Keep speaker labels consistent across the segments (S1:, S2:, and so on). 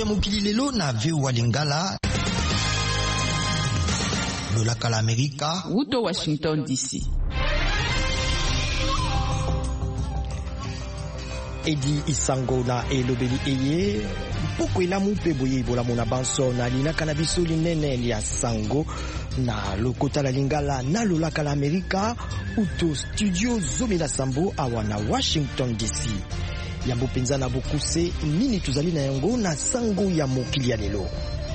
S1: ya mokili lelo na VOA Lingala. Lolaka la Amerika.
S2: Uto Washington DC.
S3: Edi Isango na elobeli eye poko elamu pe boye bolamu na banso na linaka na biso linene ya sango na lokota la Lingala na lolaka la Amerika uto studio zomi na sambo awa na Washington DC. Yambo penza na bokuse nini tuzali na yango na sango ya mokili ya lelo.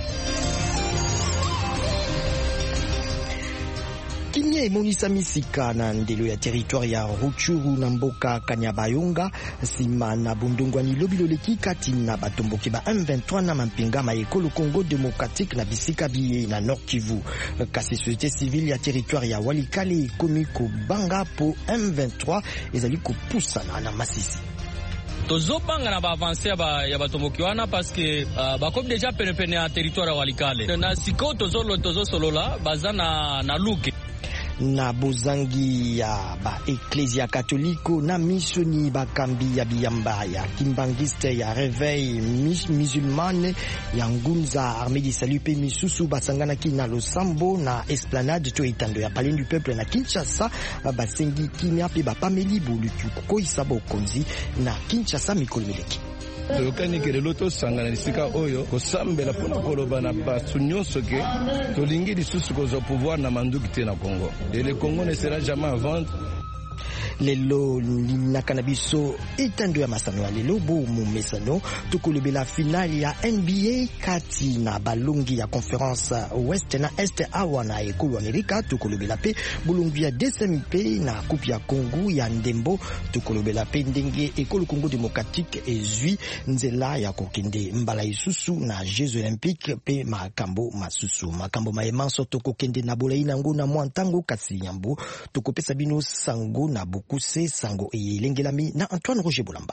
S3: Kimia emonisa misika na ndelo ya territoire ya Rutshuru na mboka Kanyabayonga sima na bundungwani lobiloleki kati na batomboki ba M23 na mampinga ma ekolo Congo démocratique na bisika biye na Nord Kivu. Kasi société civile ya territoire ya Walikale ekomi kobanga po M23 ezali kopusana na Masisi.
S4: Tozobanga na ba avancer ya batomboki wana parce que bakomi déjà pene ya territoire ya Walikale na siko tozosolola baza na luke
S3: na bozangi ya ba Ecclesia Katoliko na misioni bakambi ya biyamba ya kimbangiste ya Réveil musulmane ya Ngunza Armée du Salut pe misusu basangana ki na Losambo na Esplanade to itando ya Palais du Peuple na Kinshasa basengi kimia pe bapameli bulutu koisa bokonzi na Kinshasa mikolmeleki.
S5: Tokani kelelo tosangana lisika oyo kosambela pona koloba na basu nyonso ke tolingi lisusu kozwa pouvoir na manduki te na Congo. Et le Congo ne sera jamais à vendre.
S3: Lelo linaka na biso etando ya masano ya lelo bo mumesano tukolebela finali ya NBA kati na balongi ya conference West na Est awa na ekolo Amerika tukolebela pe bulungu ya DSMP na coupe ya Congo ya ndembo tukolebela pe ndenge ekolo Congo démocratique ezwi nzela ya kokende mbala isusu na Jeux olympiques pe makambo masusu makambo maemanso tokokende na bolai nango na mwantango kasi yambo tokopesa bino sango na kuse sango elengelami na Antoine Roger Bolamba.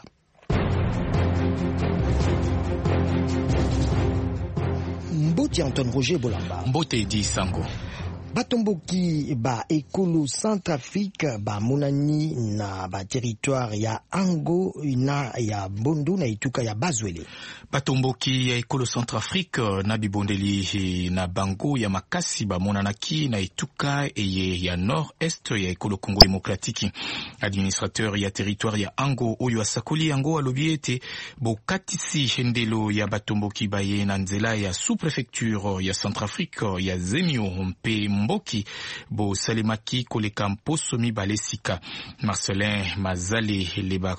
S3: Mbote Antoine Roger Bolamba.
S6: Mbote di sango.
S3: Batomboki ba ekolo Centrafrique ba monani na ba territoire ya Ango na ya Bondo na ituka ya Bazwele.
S6: Batomboki ya ekolo Centrafrique na bibondeli na bango ya makasi ba monanaki na ituka eye ya nord-est ya ekolo Congo démocratique. Administrateur ya territoire ya Ango oyo asakoli yango alobi ete bokatisi hendelo ya batomboki baye na nzela ya sous-préfecture ya Centrafrique ya Zemio mpe Mboki bo salemaki koleka mposo mibale sika. Marcelin Mazale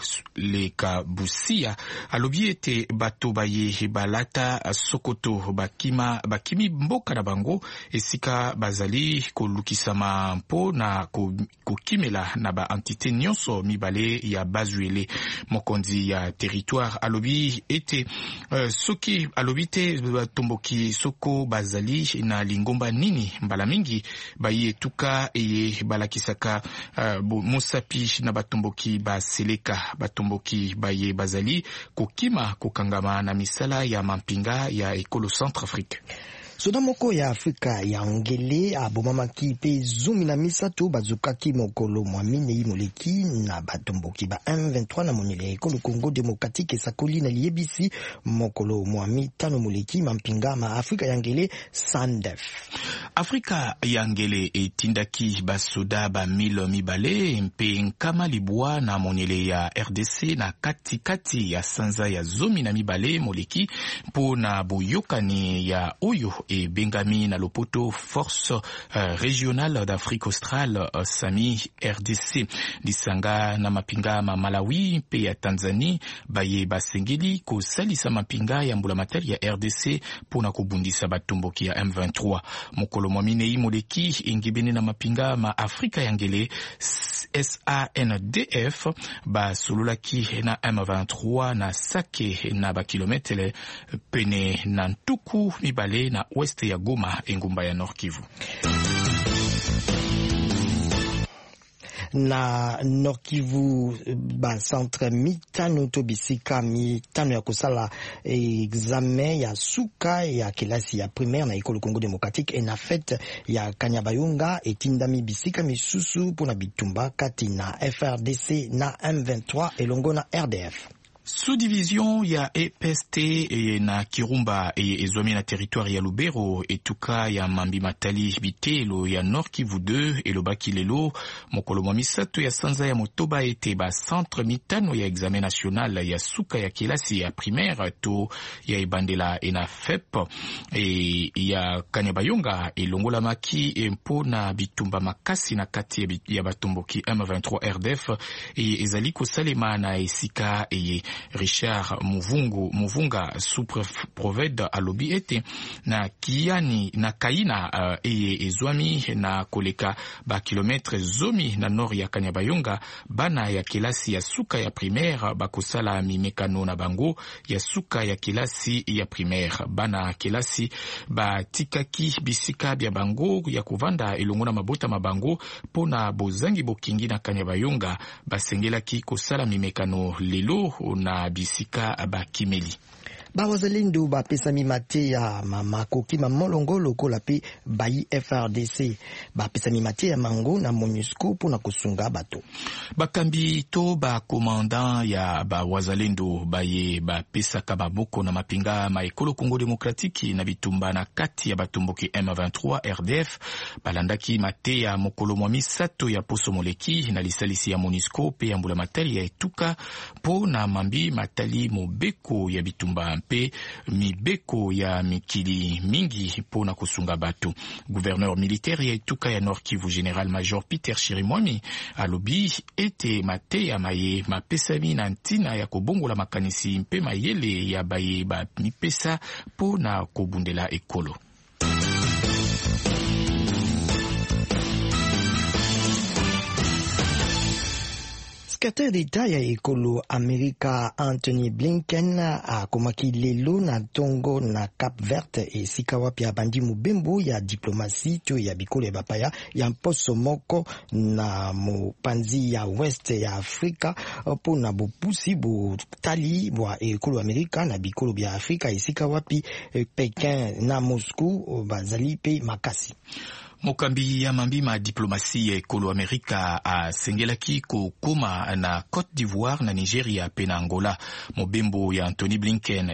S6: leka busia alobi ete bato baye balata Sokoto bakimi mboka na bango esika bazali kolukisama mpo na kokimela na ba entité nyonso mibale ya Bazwele. Mokonzi ya territoire alobi ete soki alobi te batomboki soko bazali na lingomba nini mbala mingi baye tuka eye balakisaka mosapi na batomboki baseleka batomboki baye bazali kokima kokangama na misala ya mampinga ya ekolo Centrafrique.
S3: Soda moko ya Afrika ya ngele abomamaki pe zumi na misato bazukaki mokolo mwamine imoleki na batomboki ba M23 na monele ekolo Congo démocratique esakoli na liebisi mokolo mwami tano moleki mampinga ma Afrika ya ngele SANDF.
S6: Afrika ya ngele etindaki basoda ba milo mibale mpe nkama libwa na monele ya RDC na kati ya sanza ya zomi na mibale moleki po na boyokani ya oyo et Bengami na lopoto force régionale d'Afrique australe Sami RDC lisanga na mapinga ma Malawi pe ya Tanzanie baye basengeli ko salisa mapinga ya mbulamatari ya RDC pona kobundisa batomboki ya M23 mokolo mwamine imoleki ingibene na mapinga ma Afrika yangele SANDF ba sololaki na M23 na sake na ba kilometre pene na ntuku mibale na west ya Goma engumba ya Nord Kivu.
S3: Na Nord Kivu ba centre mitano to bisika mitano ya kosala examen ya suka ya kelasi ya primaire na ekolo Congo démocratique et na fête ya Kanyabayonga etindami bisika misusu pona bitumba kati na FRDC na M23 elongo na RDF.
S6: Sous-division ya EPST na Kirumba ezwami na territoire ya Lubero etuka ya Mambi Matali Bitelo ya Nord Kivu 2 elobaki lelo mokolo mwa misato ya sanza ya motoba ete ba centre mitano ya examen national ya suka ya kelasi ya primaire to ya ebandela ena FEP ya Kanyabayonga elongola maki mpo na bitumba makasi na kati ya batomboki M23 RDF ezali kosalema na esika Richard Muvunga sous-proved alobi ete na kaina ezwami na koleka ba kilometre zomi na nord ya Kanyabayonga bana ya kelasi ya suka ya primaire bakosala mimekano na bango ya suka ya kelasi ya primaire bana kelasi batikaki bisika bya bango ya kovanda elongona mabota mabango pona bozangi bokingi na Kanyabayonga basengelaki kosala mimekano lelo na bisika bakimeli.
S3: Bawazalendo bapesa mimate ya makoki mamolongo lokola pe bayi FRDC bapesa mimate ya mango na MONUSCO pona kosunga bato.
S6: Bakambi to ba commandant ya bawazalendo baye bapesa kababoko na mapinga maekolo Congo Demokratiki na bitumba na kati ya batomboki M23 RDF balandaki mate ya mokolo mwa misato ya poso moleki na lisalisi ya MONUSCO pe ya mbula matali ya etuka po na Mambi Matali mobeko ya bitumba mpe mibeko ya mikili mingi pona kusunga bato. Gouverneur militaire ya etuka ya Nord Kivu General Major Peter Chirimwami alobi ete mate ya maye mapesami na ntina ya kobongola makanisi mpe mayele ya baye ba mipesa pona kobundela ekolo.
S3: Secrétaire d'État ya ekolo Amerika Anthony Blinken akomaki lelo na Tongo na Cap Vert esika wapi abandi mobembo ya diplomasi to ya bikolo ya bapaya ya mposo moko na mopanzi ya West ya Afrika po na bopusi botali bwa ekolo Amerika na bikolo bya Afrika esika wapi Pekin na Moscou bazali pe makasi.
S6: Mokambi ya mambi ma diplomasi ya ekolo Amerika asengelaki kokoma na Côte d'Ivoire na Nigeria pe na Angola. Mobembo ya Anthony Blinken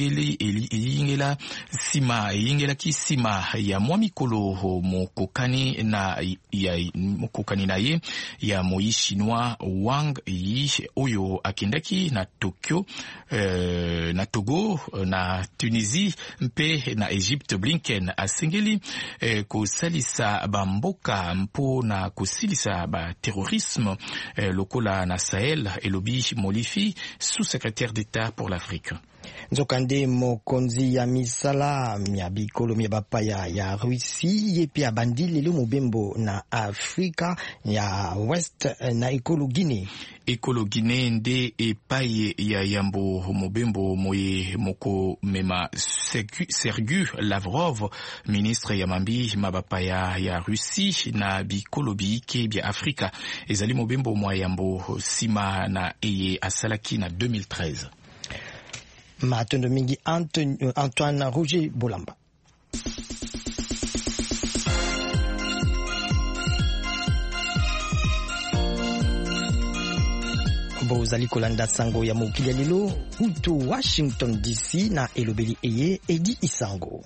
S6: eyingelaki sima ya mwa mikolo mokokani na ye ya moi chinois Wang Yi oyo akendaki na Tokyo na Togo na Tunisie mpe na Egypte. Blinken asengeli kosalisa bamboka mpo na kosilisa ba terrorisme lokola na Sahel elobi Molifi sous-secrétaire d'État pour l'Afrique.
S3: Nzokande mokonzi ya misala ya bikolo mya bapaya ya Russie yepi abandi lelo mobembo na Afrika ya West na ekolo Guinée.
S6: Ekolo Guinée nde epaye ya yambo mobembo moye moko mema Sergei Lavrov, ministre ya mambi mabapaya ya Russie na bikolo biike bya Afrika. Ezali mobembo mwa yambo sima na eye asalaki na 2013.
S3: Matondo mingi Antoine Roger Bolamba. Bozali kolanda sango ya mokili ya lelo utu Washington DC na elobeli eye Edi Isango.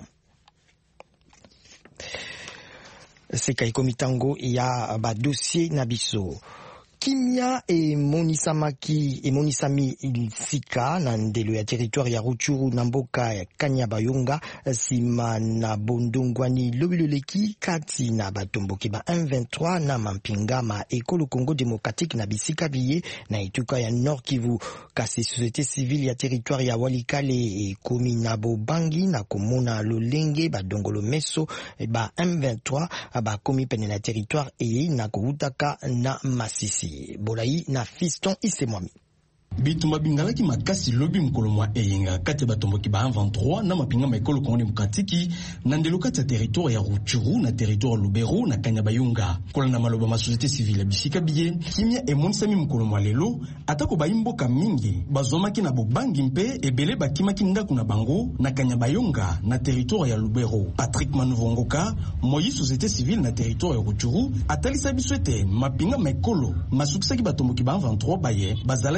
S3: Seka ikomitango ya ba dossier na biso. Kimia emonisami sika na ndelo ya territoire ya Ruchuru na mboka ya Kanyabayonga sima na bondongwani lobiloleki kati na batomboki ba M23 na mampinga ma ekolo Congo Démocratique na bisika biye na etuka ya Nord Kivu. Kasi société civile ya territoire ya Walikale ekomi na bobangi na komona lolenge badongolo meso ba M23 bakomi pene na territoire na kobutaka na Masisi. Bolai na Fiston Isemwami.
S2: Bitumba bingalaki makasi lobi mkolo mwa eyenga kati batomboki ba 23 na mapinga maekolo Congo Démocratique na ndelo kati ya territoire ya Rutshuru na territoire Lubero na Kanyabayonga. Kola na maloba ma société civile bisika biye kimia emonisami mkolo mwa lelo atako baimboka mingi bazomaki na bobangi mpe ebele bakimaki ndaku na bango na Kanyabayonga na territoire ya Lubero. Patrick Manuvongoka moyi société civile na territoire ya Rutshuru atalisa biswete mapinga maekolo masukisaki batomboki ba 23 baye bazalaki na mpo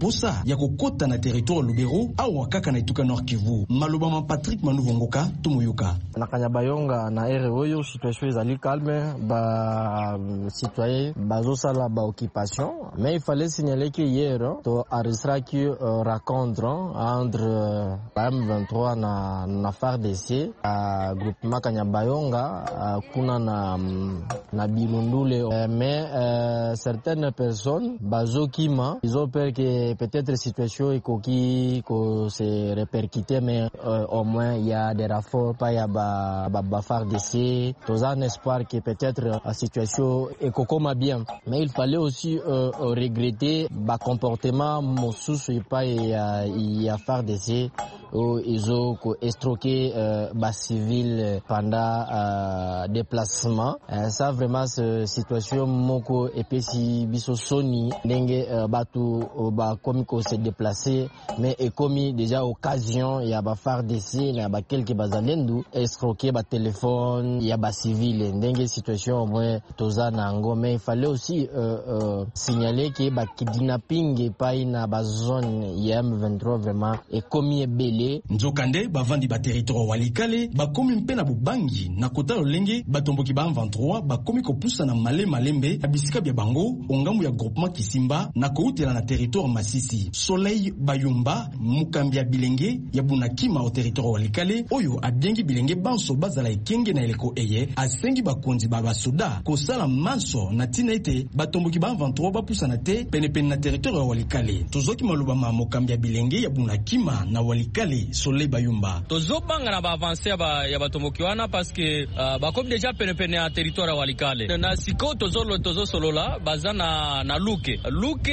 S2: posa ya kokota na territoire Lubero au wakaka na Ituka Nord Kivu. Malobama Patrick Manuvongoka Tumuyoka.
S7: Na Kanyabayonga na ere oyo situation ezali calme, ba citoyen bazosala ba occupation, mais il fallait signaler que hier to arrestraki rencontre entre M23 na FARDC a groupement Kanyabayonga kuna na Bilundule, mais certaines personnes bazokima ils ont peur que peut-être situation ekoki ko se répercuter, mais au moins il y a des renforts pas ya ba FARDC, tous un espoir que peut-être la situation ekokoma bien, mais il fallait aussi regretter ba comportement mosusu pas ya FARDC où ils ont estroqué ba civil pendant déplacement. Ça vraiment cette situation moko epesi biso soni ndenge batu ba komi ko se déplacer, mais ekomi déjà occasion ya ba FARDC na ba quelques bazalendu escroquer ba téléphone ya ba civil ndenge situation au moins toza na ngo. Mais il fallait aussi signaler que ba kidnapping pa ina ba zone ya M23 vraiment ekomi ebele.
S2: Nzokande bavandi ba territoire walikale bakomi mpe na bubangi na kota lolenge batomboki ba M23 bakomi kopusa na malembe abisika bya bango ongambu ya groupement Kisimba na koutela na territoire Masisi. Soleil Bayumba mukambia bilenge ya bunakima au territoire walikale oyo abiengi bilenge banso bazala ekenge na eleko eye asengi bakonzi ba basoda kosala manso na tinete batomboki ba M23 bapusa na te penepene na territoire walikale. Tozoki maluba ma mukambia bilenge ya bunakima na walikale. Soleil Bayumba
S4: tozobanga na ba avancer ya batomboki wana parce que bakomi déjà penepene na territoire walikale na siko tozo solola baza na luke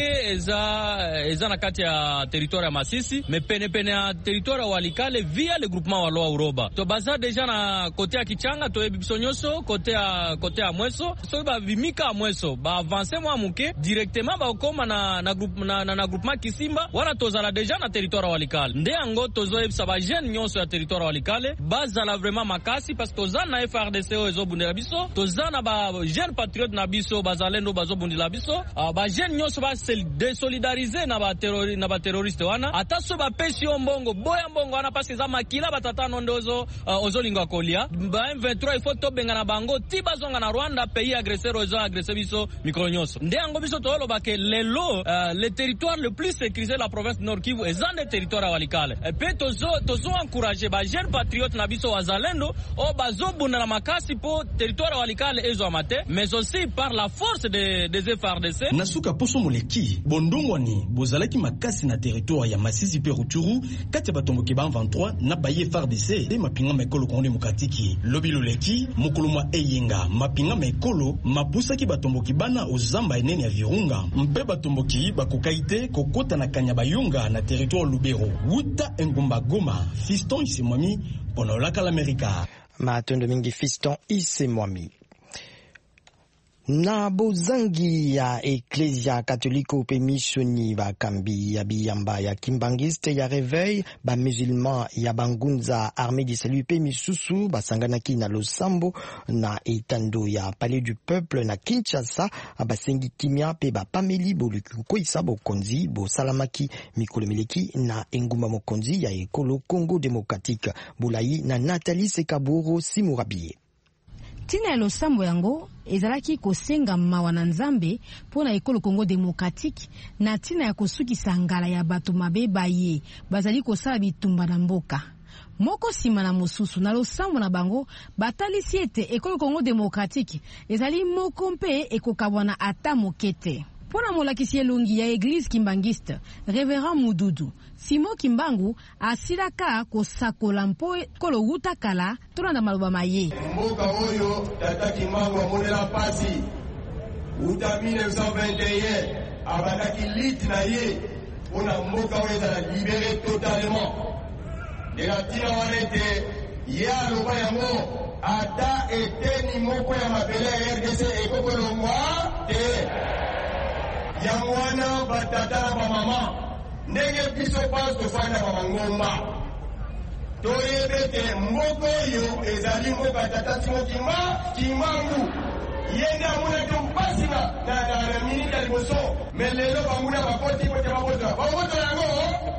S4: eza na kati ya territoire ya Masisi, mais penepene ya territoire ya walikale via le groupement wa Loa Uroba to baza déjà na kote ya Kichanga to ebiso nyoso kote ya Mweso so ba vimika Mweso ba avancer mwa muke directement ba koma na groupement Kisimba wana tozala déjà na territoire ya walikale nde ango tozo ebisa ba jeune nyonso ya territoire ya walikale bazala vraiment makasi parce que toza na FARDC ezo bundela biso toza na ba jeune patriote na biso bazalendo bazo bundela biso ba jeune nyonso ba se désolidariser na ba terroriste wana ataso ba pesi mbongo boya mbongo wana parce que za makila batata nondozo ozolinga kolia ba M23 il faut to benga na bango ti bazonga na Rwanda pays agresseur ozo agresser biso mikolo nyonso nde ango biso to lo ba ke lelo le territoire le plus sécurisé la province Nord Kivu ezande territoire ya walikale pe tozo encourager ba jeune patriote na biso wazalendo o bazo bunda na makasi po territoire ya walikale ezo amate mais aussi par la force des FARDC.
S2: Nasuka poso moleki bondongwani bozalaki makasi na territoire ya Masisi pe Rutshuru kati batomboki ba 23 na baye FARDC de mapinga mekolo konde mukatiki lobi loleki mokolo mwa eyenga mapinga mekolo mapusaki batomboki bana ozamba enene ya Virunga mpe batomboki bakokaite kokota na Kanyabayonga na territoire Lubero wuta engumba Goma. Fiston Isemwami pono laka l'Amerika
S3: Matondo mingi Fiston Isemwami. Na bozangi ya Ecclesia Catholique pe missioni ba kambi ya biyamba ya Kimbangiste ya Réveil ba musulman ya Bangunza Armée du Salut pe misusu basanganaki na Losambo na etando ya Palais du Peuple na Kinshasa abasengi kimia pe ba pameli boluku koisa bokonzi bo salamaki mikolemeleki na engumba mokonzi ya ekolo Congo Démocratique Boulayi na Nathalie Sekaburo Simurabie.
S8: Tina ya Losambo yango ezalaki kosenga mawa na Nzambe pona ekolo Congo Démocratique na tina ya kosukisa ngala ya bato mabeba ye bazali kosala bitumba na mboka moko sima na mosusu na Losambo na bango batalisi ete ekolo Congo Démocratique ezali moko mpe ekokabwana ata mokete. Pona molakisi elongi ya Église Kimbangiste Révérend Mududu Simo Kimbangu asilaka kosakola mpo kolo wuta kala tolanda maloba maye
S9: mboka oyo tata Kimbangu amonela pasi uta 1921 abandaki liti na ye pona mboka oyo ezala libéré totalement de la tina wanete ya loba yango ata eteni moko ya mabele ya RDC ekokolongwa te yamwana batata ba mama ndenge biso pas tofanda ba ngomba toyebete mboko yo ezali mboka tata Kimbangu yenda muna tumpasima na minita liboso melelo bamuna bakoti kote baboto yango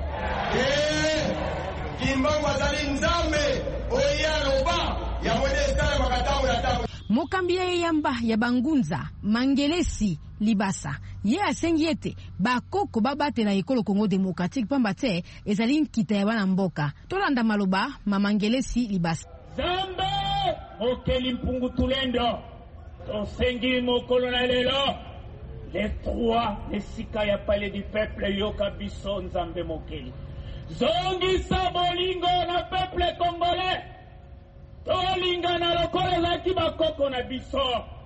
S9: Kimbangu azali nzambe oyaloba ya modesta makatamu na tabu.
S8: Mokambia yamba ya bangunza Mangelesi Libasa ye asengi ete bakoko babate na ekolo Congo Démocratique pamba te ezali nkita ya bana mboka tolanda maloba Mangelesi Libasa
S10: Zambe okeli mpungu tulendo tosengi mokolo na lelo les trois les sika ya palais du peuple yoka biso nzambe mokeli zongisa bolingo na peuple congolais tolinga na lokola laki bakoko na biso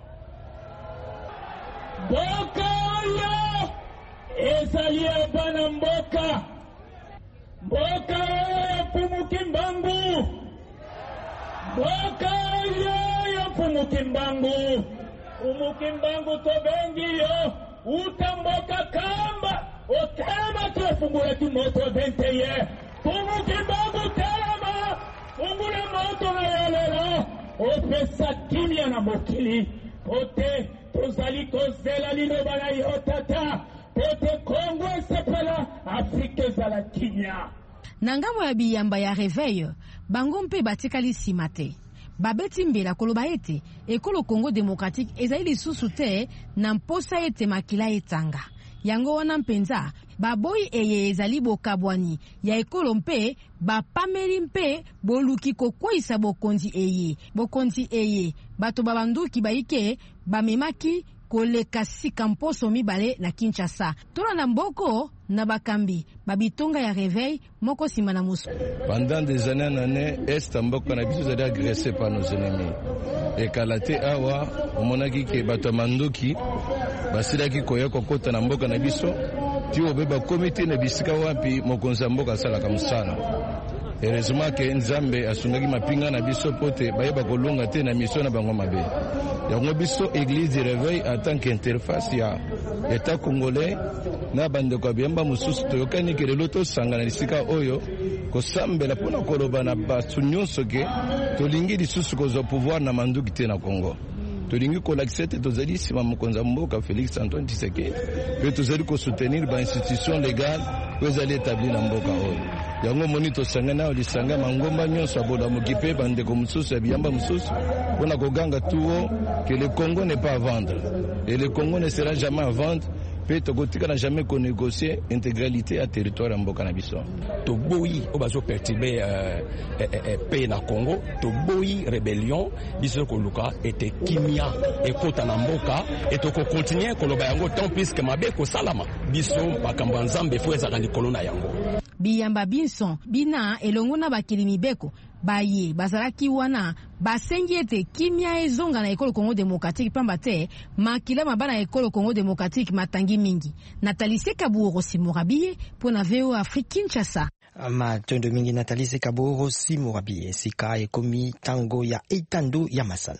S10: mboka oyo ezali ya bana mboka oyo pumuki mbangu mboka oyo pumuki mbangu tobengi yo uta mboka kamba otema tofungula kimoto venteye pumuki mbangu telema fungula moto na yolelo opesa kimia na mokili pote tozali kozela liloba na yo tata pote Kongo esepela Afrika ezala kimia
S8: na ngambo ya biyamba ya Réveil bango mpe batikali nsima te babeti mbela koloba ete ekolo Congo Démocratique ezali lisusu te na mposa ete makila etanga yango wana mpenza baboyi eye ezali bokabwani ya ekolo mpe bapameli mpe boluki kokweyisa bokonzi eye bato babanduki baike bamemaki koleka sika mposo mibale na Kinshasa tolanda mboko na bakambi babitonga ya Réveil moko sima na musu.
S5: Pendant des années en années, est mboka na biso ezali agressé par nos ennemis. Ekalate awa omonaki ke bato mandoki basilaki koya kokota na mboka na biso ti obeba komite na bisika wapi mokonzi mboka asalaka mosala. Heureusement ke Nzambe asungaki mapinga na biso pote bayeba kolonga te na mission na bango mabe. Yango biso Église du Réveil en tant qu'interface ya État congolais na bandeko abiyamba mususu toyokani ke lelo tosangana lisika oyo kosambela mpona koloba na bato nyonso ke tolingi lisusu kozwa pouvoir na manduki te na Congo. Tolingi kolakisa ete tozali nsima mokonzi ya mboka Félix Antoine Tshisekedi mpe tozali kosoutenir bainstitution légale oyo ezali établi na mboka oyo. Yango moni tosangana awa lisanga mangomba nyonso abolamuki mpe bandeko mosusu ya biyamba mosusu mpona koganga tuo que le Congo n'est pas à vendre et le Congo ne sera jamais à vendre pe tokotika na jamais konégocier intégralité ya territoire ya mboka na biso.
S11: Toboyi o bazo perturber pe na Congo, toboyi rébellion biso koluka ete kimia ekota na mboka et toko continuer koloba yango tant puisque mabe ko salama biso bakamba nzambe fo ezaka likolo na yango.
S8: Biyamba binson bina elongo na bakili mibeko baye bazalaki wana basengi ete kimia ezonga na ekolo Congo Démocratique pamba te makila mabana ekolo Congo Démocratique matangi mingi. Nathalie Kaburo Simorabie pona VO Afrique Kinshasa.
S3: Matondo mingi Nathalie Kaburo Simorabie sika ekomi tango ya etando ya masano.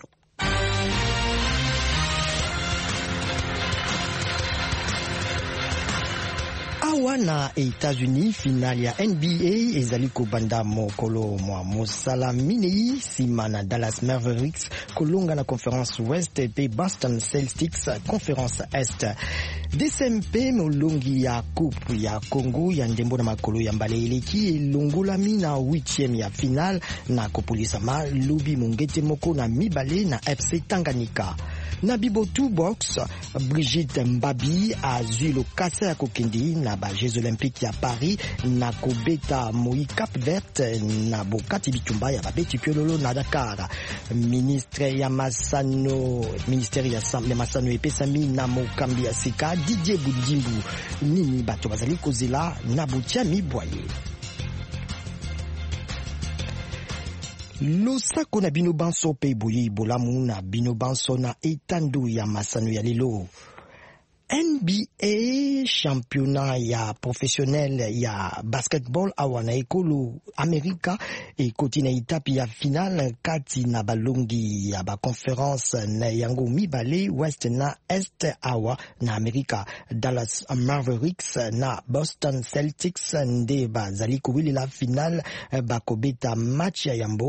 S3: Awa na États-Unis finale ya NBA ezali kobanda mokolo mwa mosala minei sima na Dallas Mavericks kolonga na Conference West pe Boston Celtics Conference Est. DSMP molongi ya Coupe ya Congo ya ndembo na makolo ya mbale eleki elongolami na 8e ya final na kopolisa malobi mongete moko na mibale na FC Tanganyika. Na Bibotu Box, Brigitte Mbabi azwi lokasa ya kokendi na ba Jeux Olympiques ya Paris na kobeta Moi Cap Vert na bokati bitumba ya babeti piololo na Dakar. Ministre ya Masano epesami na mokambi ya sika Didier Budimbu nini bato bazali kozela na butia mibwaye. Losako na bino banso pe boyi bolamu na bino banso na etando ya masano ya lelo. NBA championnat ya professionnel ya basketball awa na ekolo Amerika ekoti na etape ya final kati na balongi ya ba conference na yango mibale West na Est awa na Amerika. Dallas Mavericks na Boston Celtics nde bazali kowilela final bakobeta match ya yambo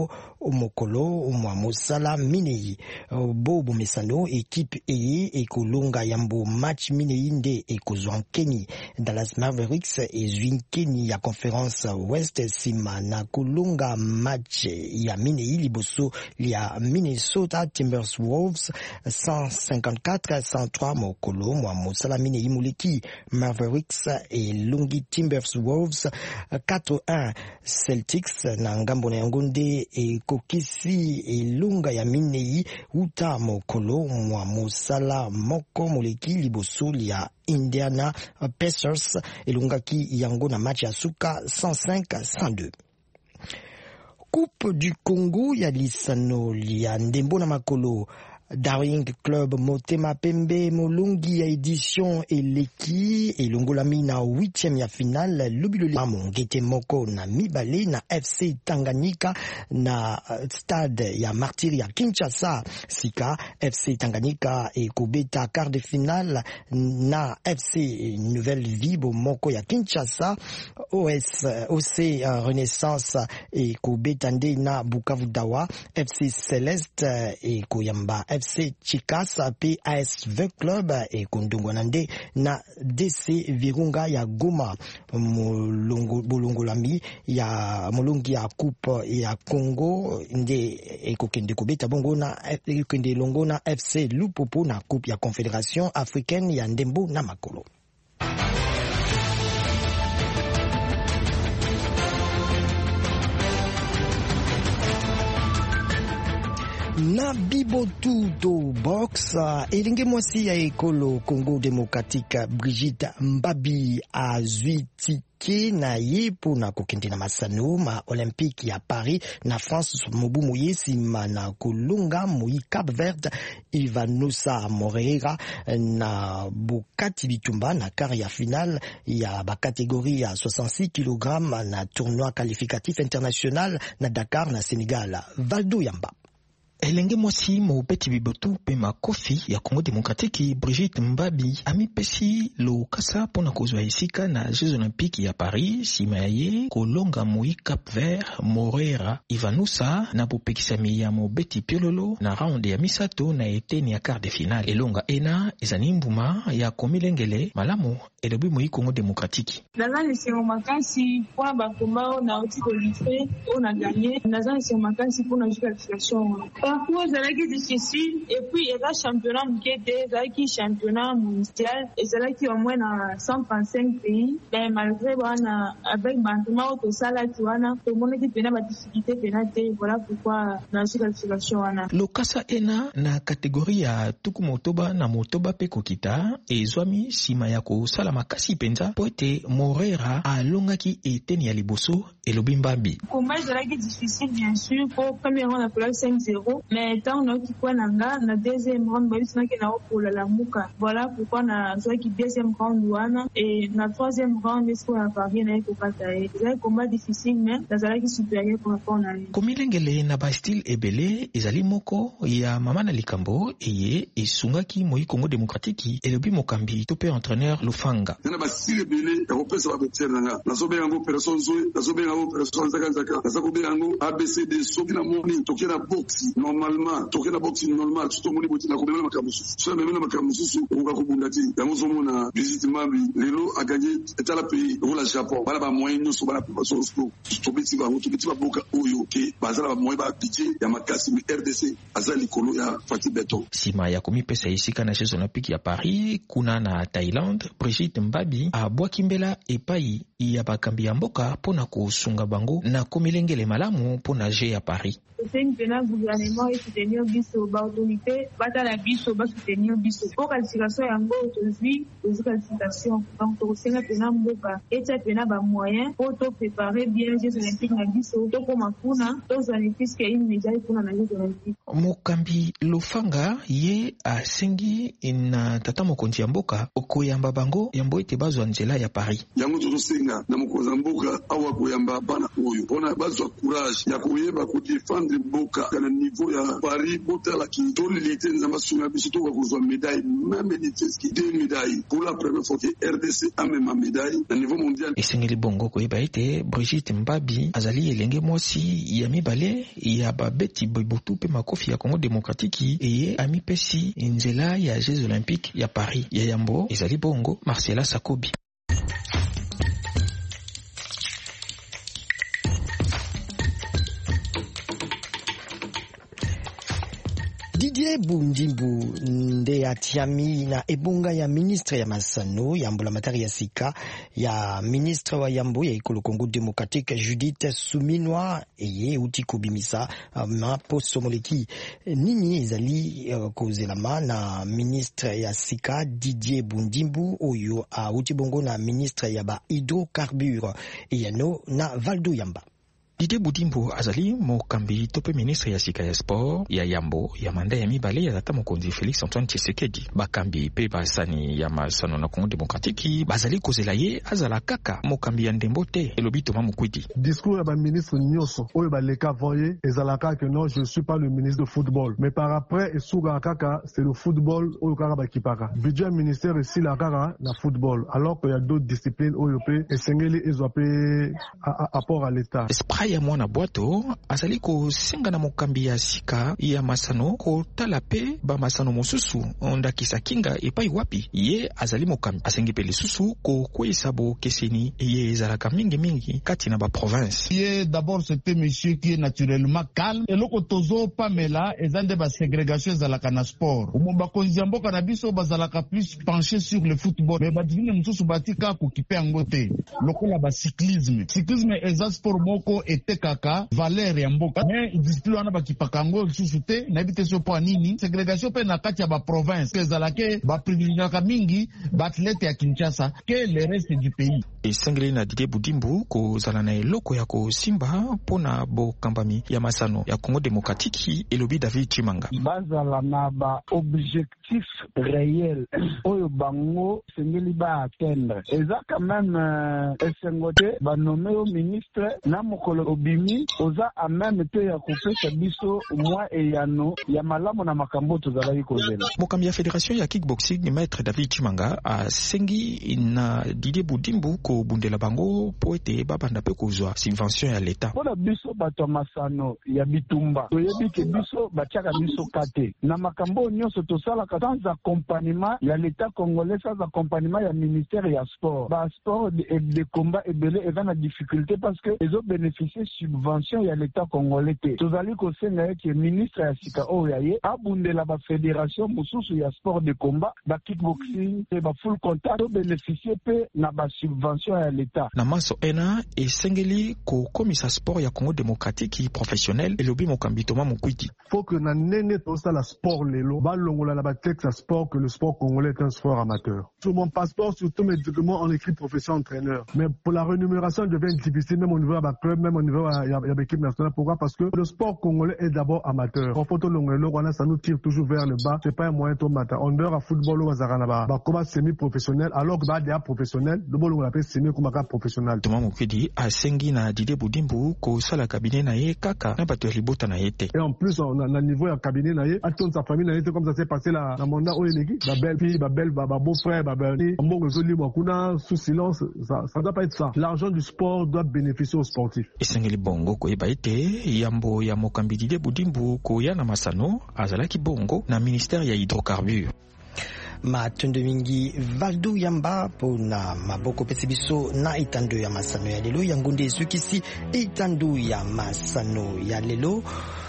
S3: mokolo mwa mosala minei bobo mesano équipe eye ekolonga yambo match minei nde ekozwa nkeni. Dallas Mavericks ezwi nkeni ya Conference West sima na kolonga match ya minei liboso ya Minnesota Timberwolves 154-103 mokolo mwa mosala minei muleki. Mavericks elongi Timberwolves 4-1. Celtics na ngambo na yango nde ekokisi elonga ya minei uta mokolo mwa mosala moko moleki liboso ya Indiana Pacers elongaki yango na match ya suka 105-102. Coupe du Congo ya lisano ya ndembo na makolo. Darwin Club Motema Pembe molongi ya édition eleki elongolami na 8e ya finale lobilo mongete moko na mibale na FC Tanganyika na stade ya Martyr ya Kinshasa. Sika FC Tanganyika ekobeta quart de finale na FC Nouvelle Vie moko ya Kinshasa. OC Renaissance ekobeta nde na Bukavu Dawa. FC Celeste ekoyamba FC Chikasa pe ASV Club ekondongwa nande na DC Virunga ya Goma. Bolongolami ya molongi ya Coupe ya Congo nde ekokende kobeta bongo na ekende longo na FC Lupopo na Coupe ya Confédération Africaine ya ndembo na makolo. Na bibotuto box elinge mwasi ya ekolo Congo Démocratique Brigitte Mbabi azwitike na ye pona kokende na masano ma Olympique ya Paris na France mobumu yesima na kolunga moi Cap Verde Ivanosa Moreira na bokati bitumba na quart ya finale ya ba catégorie ya 66 kg na tournoi qualificatif international na Dakar na Sénégal. Valdo Yamba.
S6: Elenge mwasi mobeti bibotu pe makofi ya Congo Démocratique Brigitte Mbabi amipesi lokasa pona kozwa esika na Jeux Olympiques ya Paris sima ya ye kolonga moi Cap Vert Moreira Ivanusa na bopekisami ya mobeti piololo na round ya misato na eteni ya quart de finale. Elonga ena ezani mbuma ya komilengele malamu elobi moi Congo Démocratique.
S12: Nazani sio makasi kwa bakomao na otiko life on a gagné. Nazani sio makasi pour la qualification. Parcours est difficile et puis il y a un championnat qui est championnat mondial et c'est là qui au moins dans 135 pays. Mais malgré voilà avec Bantima au Sala tu vois tout le monde qui peine ma difficulté pénalité voilà pourquoi dans cette qualification wana.
S6: Lokasa ena na catégorie ya tukumotoba na motoba pe kokita ezwami sima ya ko sala makasi penza poete Moreira alongaki eteni ya liboso elobi Mbabi.
S12: Combat est difficile bien sûr pour premier round pour 5-0 mais tant on a qui quoi nanga na deuxième round ba bisna ke na pour la muka voilà pourquoi na soit qui deuxième round wana et na troisième round est-ce qu'on a parvenu na ko katae c'est un combat difficile mais nazala qui supérieur pour rapport na
S6: komilengele na ba style ebele ezali moko ya mama na likambo eye esungaki moi Congo Démocratique elobi mokambi to pe entraîneur Lufanga
S13: na ba style ebele ya kopesa ba boxer nanga nazobe yango personne zoe nazobe yango personne zaka nazobe yango ABCD soki na moni toki na boxi normalement toki na boxi normal tout moni boti na komela makamusu so memena makamusu oka kubundati yango zomona Brigitte Mbabi lelo a gagné etala pays au la Japon bala ba moyen so bala pa so to biti ba boka oyo ke bazala ba moyen ba budget ya makasi mi RDC azali kolo ya Fati Beto
S6: sima ya komipesa isika na Jeux Olympiques ya Paris kuna na Thaïlande. Brigitte Mbabi abwaki mbela epai ya bakambi ya mboka pona kosunga bango na komilengele malamu pona Jeux ya Paris.
S12: C'est une pénale gouvernement et soutenir biso ba autorité bata la biso ba soutenir biso pour qualification yango aujourd'hui aux qualifications donc au senga pénale mboka et ça pénale ba moyen pour te préparer bien les Jeux Olympiques na biso to ko makuna to zanifiske immédiat pour na Jeux Olympiques.
S6: Mokambi Lufanga ye asengi na tata mokonzi ya mboka okoyamba bango yambo ete bazwa nzela ya Paris
S13: yango to senga na mokonza mboka awa koyamba bana oyo pona bazwa courage ya koyeba ko défendre mboka na niveau Expo ya Paris botala ki to l'élite nzamba sunga biso to kozwa médaille même l'élite qui 2 médailles pour la première fois que RDC a même médaille au niveau mondial.
S6: Esengeli bongo koyeba ete Brigitte Mbabi azali elenge mwasi ya mibale ya babeti boibutu pe makofi ya Congo démocratique eye amipesi nzela ya Jeux olympiques ya Paris ya yambo ezali bongo Marcela Sakobi.
S3: Didier Bundimbu nde atiami na ebonga ya ministre ya masano ya mbulamatari ya sika ya ministre wa yambo ya ikolo Congo démocratique Judith Suminwa eye uti kobimisa maposo moleki nini ezali kozelama na ministre ya sika Didier Bundimbu oyo uti bongo na ministre ya ba hydrocarbures eyano na Valdo Yamba.
S6: Didier Bundimbu azali mokambi tope ministre ya sika ya sport ya yambo ya manda ya mibale ya tata mokonzi Félix Antoine Tshisekedi bakambi pe basani ya masano na Congo démocratique bazali kozela ye azala kaka mokambi ya ndembo te elobi Thomas Mukwidi.
S14: Discours ya ba ministre nyonso oyo baleka voye ezalaka que non je suis pas le ministre de football mais par après esuka kaka c'est le football oyo kaka bakipaka budget ministère ici la kaka na football alors qu'il y a d'autres disciplines oyo pe esengeli ezwa pe apport à l'état.
S6: Ya mwana bwato azali kosenga na mokambi ya sika ya masano kotala pe ba masano mosusu ondakisa kinga epai wapi ye azali mokambi asengi pe lisusu kokwesa bo keseni ye ezalaka mingi kati na ba province.
S15: Ye d'abord c'était monsieur qui est naturellement calme et loko tozo pamela ezande ba ségrégation ezalaka na sport umomba konzi ya mboka na biso bazalaka plus penché sur le football mais badivine mosusu batika kokipe yango te lokola ba cyclisme eza sport moko ete kaka valeur ya mboka mais discipline wana bakipaka ngo lisusu te na bite so po nini ségrégation pe na kati ya ba province ezalake ba privilégiaka mingi ba athlète ya Kinshasa que le reste du pays.
S6: Esengeli na Didier Bundimbu kozala na eloko ya kosimba pona bokambami ya masano ya Congo démocratique elobi David Chimanga.
S16: Bazala na ba objectif réel oyo bango sengeli ba atteindre eza quand même esengote ba nommé au ministre na mokolo obimi oza a même te ya kopesa biso mwa eyano ya malamu na makambo tozalaki kozela.
S6: Mokambi ya fédération ya kickboxing maître David Chimanga asengi na Didier Bundimbu ko bundela bango po ete babanda pe kozwa subvention ya l'État.
S16: Pona biso bato masano ya bitumba toyebi ke biso batiaka biso kate na makambo nyonso tosalaka sans accompagnement ya l'État congolais, sans accompagnement ya ministère ya sport. Ba sport de combat ebele eza na difficulté parce que ezo bénéficier subvention ya l'État congolais te. Tozali kosenga eke ministre ya sika oyo ya ye abundela ba fédération mosusu ya sport de combat ba kickboxing et ba full contact to bénéficier pe na ba subvention ya l'État.
S6: Na maso ena esengeli ko komisa sport ya Congo démocratique professionnel elobi mokambi Thomas Mukwidi.
S14: Faut que na nene to ça la sport lelo ba longola la ba texte sport que le sport congolais est un sport amateur. Sur mon passeport surtout mes documents on écrit profession entraîneur. Mais pour la rémunération devient difficile même au niveau de club même au niveau de l'équipe nationale. Pourquoi? Parce que le sport congolais est d'abord amateur. En photo longelo ça nous tire toujours vers le bas. C'est pas un moyen to matin. On dehors à football ou à zarana ba combat semi-professionnel alors que ba dia professionnel de bolo on appelle semi combat professionnel.
S6: Thomas Mukwidi asengi na Didier Bundimbu ko sala cabinet na ye kaka na bato libota na yete.
S14: Et en plus on a niveau ya cabinet na ye attend sa famille na yete comme ça s'est passé la mandat au eleki ba belle fille ba belle ba beau frère ba belle mbongo zoli mwakuna sous silence ça doit pas être ça. L'argent du sport doit bénéficier aux sportifs.
S6: Esengeli bongo ko ebaite yambo ya mokambi Didier Bundimbu ko ya na masano azalaki bongo na ministère ya hydrocarbures.
S3: Matondo mingi Valdo Yamba pona maboko pesi biso na itando ya masano ya lelo yangunde sukisi itando ya masano ya lelo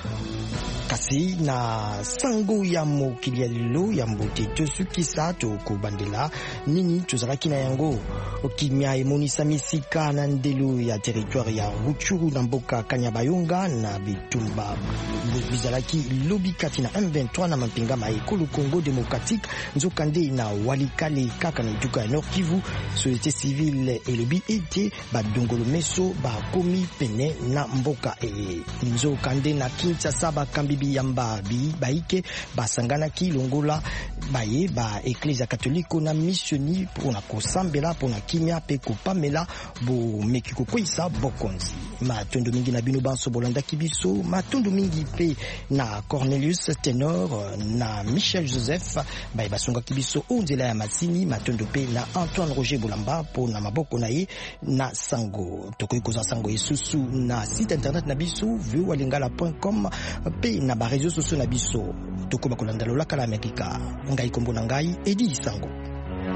S3: kasi na sango ya mokili ya lelo ya mbote tosukisa tokobandela nini tozalaki na yango okimia emonisa misika na ndelo ya territoire ya Rutshuru na mboka Kanyabayonga na bitumba bizalaki lobi kati na M23 na mapinga ma ekolo Congo démocratique nzokande na walikale kaka na duka ya Nord Kivu. Société civile elobi ete badongolo meso bakomi pene na mboka nzokande na Kinshasa bakambi biyamba baike basangana ki longola baye ba Ecclesia catholique na missioni pona kosambela pona kimia pe kopamela bo meki kokwisa bokonzi matondo mingi na bino banso bolanda kibiso matondo mingi pe na Cornelius Tenor na Michel Joseph baye basonga kibiso onzela ya masini matondo pe na Antoine Roger Bolamba pona maboko na ye na sango tokoki koza sango esusu na site internet na biso viewalingala.com pe na ba réseaux sociaux na biso tokoba kolanda lolaka la Amerika ngai kombo na ngai Edi Sango.